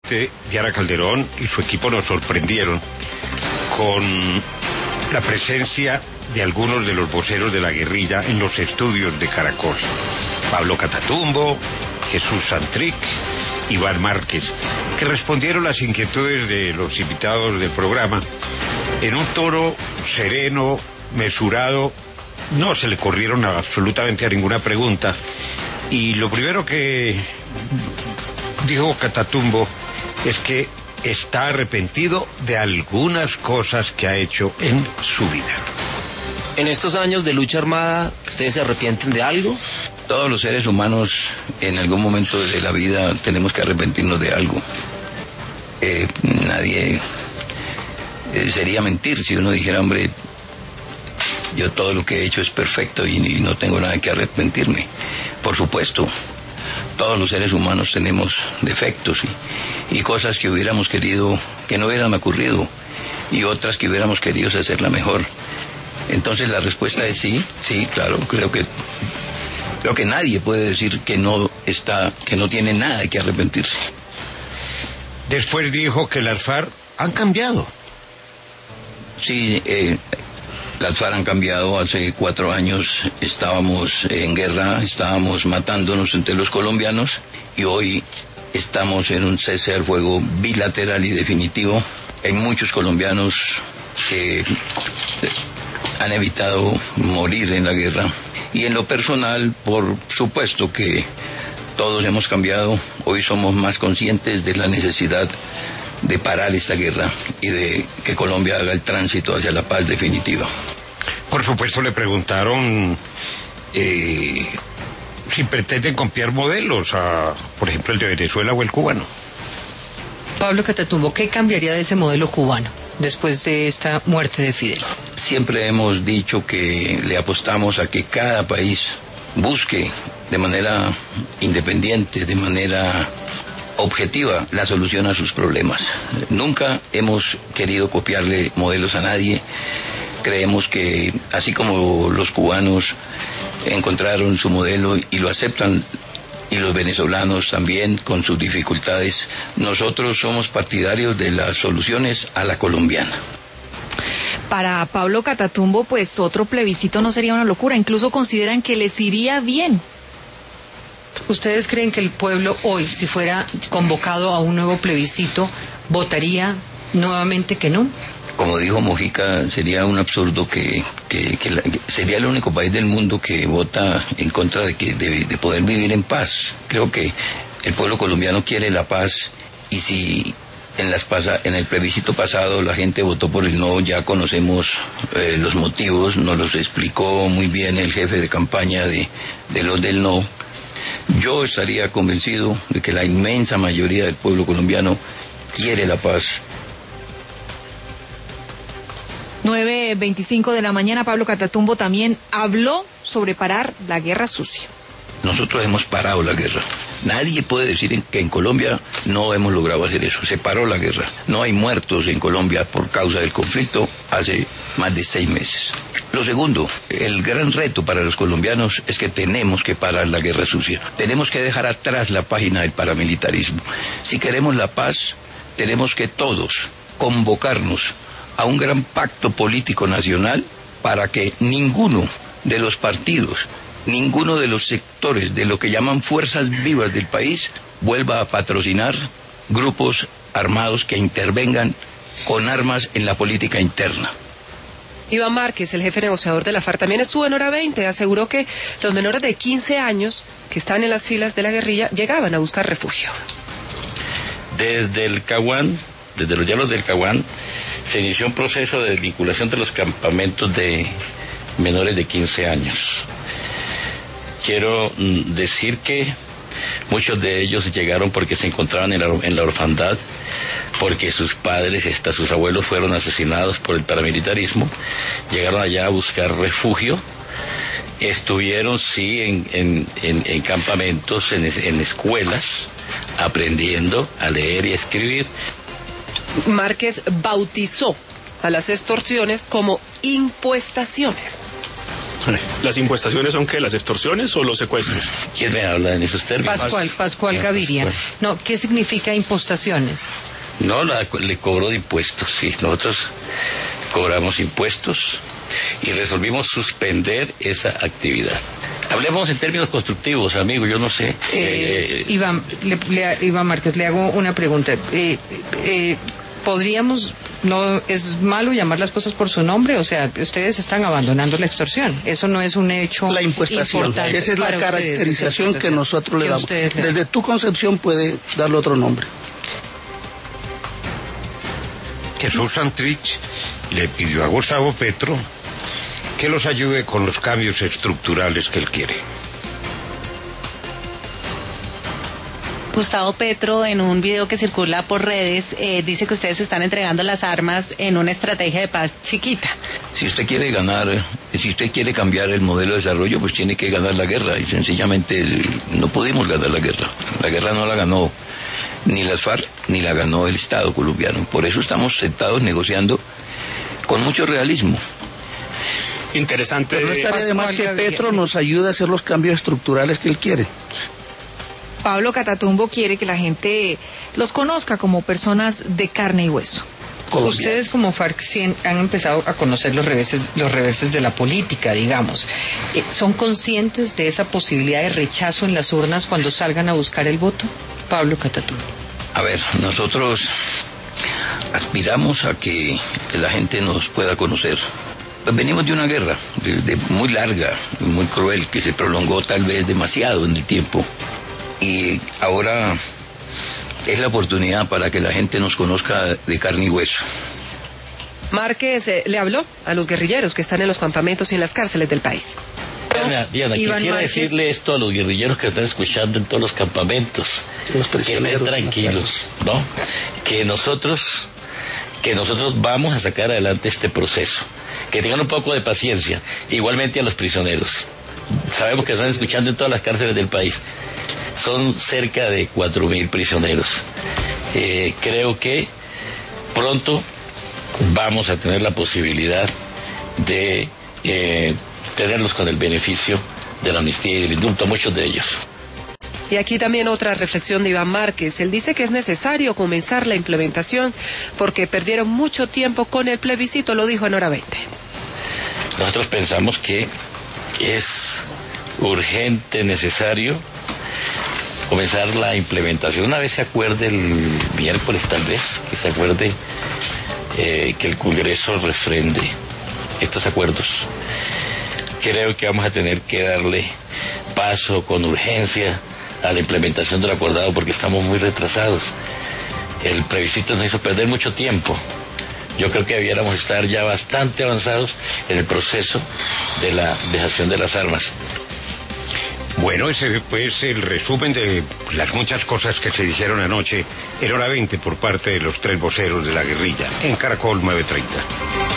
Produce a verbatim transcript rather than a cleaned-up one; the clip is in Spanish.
presidente Diana Calderón y su equipo nos sorprendieron con la presencia de algunos de los voceros de la guerrilla en los estudios de Caracol. Pablo Catatumbo, Jesús Santric, Iván Márquez, que respondieron las inquietudes de los invitados del programa en un tono sereno, mesurado. No se le corrieron absolutamente a ninguna pregunta. Y lo primero que dijo Catatumbo es que está arrepentido de algunas cosas que ha hecho en su vida. En estos años de lucha armada, ¿ustedes se arrepienten de algo? Todos los seres humanos en algún momento de la vida tenemos que arrepentirnos de algo. Eh, nadie... Eh, sería mentir si uno dijera, hombre, yo todo lo que he hecho es perfecto y, y no tengo nada que arrepentirme. Por supuesto, todos los seres humanos tenemos defectos y, y cosas que hubiéramos querido que no hubieran ocurrido y otras que hubiéramos querido hacerla mejor. Entonces la respuesta es sí, sí, claro, creo que creo que nadie puede decir que no está, que no tiene nada que arrepentirse. Después dijo que las FARC han cambiado. Sí, eh, las FARC han cambiado. Hace cuatro años estábamos en guerra, estábamos matándonos entre los colombianos y hoy estamos en un cese al fuego bilateral y definitivo. Hay muchos colombianos que han evitado morir en la guerra y en lo personal, por supuesto que todos hemos cambiado. Hoy somos más conscientes de la necesidad de parar esta guerra y de que Colombia haga el tránsito hacia la paz definitiva. Por supuesto le preguntaron eh, si pretenden copiar modelos, a, por ejemplo, el de Venezuela o el cubano. Pablo Catatumbo, ¿qué cambiaría de ese modelo cubano después de esta muerte de Fidel? Siempre hemos dicho que le apostamos a que cada país busque de manera independiente, de manera objetiva, la solución a sus problemas. Nunca hemos querido copiarle modelos a nadie. Creemos que así como los cubanos encontraron su modelo y lo aceptan, y los venezolanos también con sus dificultades, nosotros somos partidarios de las soluciones a la colombiana. Para Pablo Catatumbo, pues otro plebiscito no sería una locura, incluso consideran que les iría bien. ¿Ustedes creen que el pueblo hoy, si fuera convocado a un nuevo plebiscito, votaría nuevamente que no? Como dijo Mojica, sería un absurdo que, que, que, la, que sería el único país del mundo que vota en contra de, que, de, de poder vivir en paz. Creo que el pueblo colombiano quiere la paz y si en, las pasa, en el plebiscito pasado la gente votó por el no, ya conocemos eh, los motivos, nos los explicó muy bien el jefe de campaña de, de los del no. Yo estaría convencido de que la inmensa mayoría del pueblo colombiano quiere la paz. nueve veinticinco de la mañana, Pablo Catatumbo también habló sobre parar la guerra sucia. Nosotros hemos parado la guerra. Nadie puede decir que en Colombia no hemos logrado hacer eso. Se paró la guerra. No hay muertos en Colombia por causa del conflicto hace más de seis meses. Lo segundo, el gran reto para los colombianos es que tenemos que parar la guerra sucia. Tenemos que dejar atrás la página del paramilitarismo. Si queremos la paz, tenemos que todos convocarnos a un gran pacto político nacional para que ninguno de los partidos, ninguno de los sectores de lo que llaman fuerzas vivas del país vuelva a patrocinar grupos armados que intervengan con armas en la política interna. Iván Márquez, el jefe negociador de la FARC, también estuvo en Hora veinte, aseguró que los menores de quince años que están en las filas de la guerrilla llegaban a buscar refugio. Desde el Caguán, desde los llanos del Caguán, se inició un proceso de desvinculación de los campamentos de menores de quince años. Quiero decir que muchos de ellos llegaron porque se encontraban en la, en la orfandad, porque sus padres, hasta sus abuelos fueron asesinados por el paramilitarismo. Llegaron allá a buscar refugio. Estuvieron, sí, en, en, en, en campamentos, en, en escuelas, aprendiendo a leer y a escribir. Márquez bautizó a las extorsiones como impuestaciones. ¿Las impuestaciones son qué? ¿Las extorsiones o los secuestros? ¿Quién me habla en esos términos? Pascual, Pascual Gaviria. No, ¿qué significa impostaciones? No, la, le cobro de impuestos, sí. Nosotros cobramos impuestos y resolvimos suspender esa actividad. Hablemos en términos constructivos, amigo, yo no sé. Eh, eh, Iván, le, le, Iván Márquez, le hago una pregunta. Eh, eh, ¿Podríamos, no es malo llamar las cosas por su nombre? O sea, ustedes están abandonando la extorsión. Eso no es un hecho la impuestación. importante. Esa es la caracterización ustedes, que nosotros le damos. Le Desde dan. Tu concepción puede darle otro nombre. Jesús Santrich le pidió a Gustavo Petro que los ayude con los cambios estructurales que él quiere. Gustavo Petro, en un video que circula por redes, eh, dice que ustedes están entregando las armas en una estrategia de paz chiquita. Si usted quiere ganar, si usted quiere cambiar el modelo de desarrollo, pues tiene que ganar la guerra, y sencillamente no podemos ganar la guerra. La guerra no la ganó ni las FARC, ni la ganó el Estado colombiano. Por eso estamos sentados negociando con mucho realismo. Interesante. Pero no estaría de más que Petro nos ayude a hacer los cambios estructurales que él quiere. Pablo Catatumbo quiere que la gente los conozca como personas de carne y hueso. Colombia. Ustedes como FARC sí han empezado a conocer los reverses, los reverses de la política, digamos. Eh, ¿Son conscientes de esa posibilidad de rechazo en las urnas cuando salgan a buscar el voto? Pablo Catatumbo. A ver, nosotros aspiramos a que la gente nos pueda conocer. Pues venimos de una guerra de, de muy larga, muy cruel, que se prolongó tal vez demasiado en el tiempo. Y ahora es la oportunidad para que la gente nos conozca de carne y hueso. Márquez eh, le habló a los guerrilleros que están en los campamentos y en las cárceles del país. Diana, Diana quisiera Márquez. decirle esto a los guerrilleros que están escuchando en todos los campamentos, los que estén tranquilos, ¿no? Que nosotros, que nosotros vamos a sacar adelante este proceso, que tengan un poco de paciencia, igualmente a los prisioneros. Sabemos que están escuchando en todas las cárceles del país. Son cerca de cuatro mil prisioneros. Eh, creo que pronto vamos a tener la posibilidad de eh, tenerlos con el beneficio de la amnistía y del indulto, muchos de ellos. Y aquí también otra reflexión de Iván Márquez. Él dice que es necesario comenzar la implementación porque perdieron mucho tiempo con el plebiscito, lo dijo en Hora veinte. Nosotros pensamos que es urgente, necesario comenzar la implementación. Una vez se acuerde el miércoles, tal vez, que se acuerde eh, que el Congreso refrende estos acuerdos. Creo que vamos a tener que darle paso con urgencia a la implementación del acordado porque estamos muy retrasados. El plebiscito nos hizo perder mucho tiempo. Yo creo que debiéramos estar ya bastante avanzados en el proceso de la dejación de las armas. Bueno, ese fue pues, el resumen de las muchas cosas que se dijeron anoche en Hora veinte por parte de los tres voceros de la guerrilla en Caracol nueve treinta.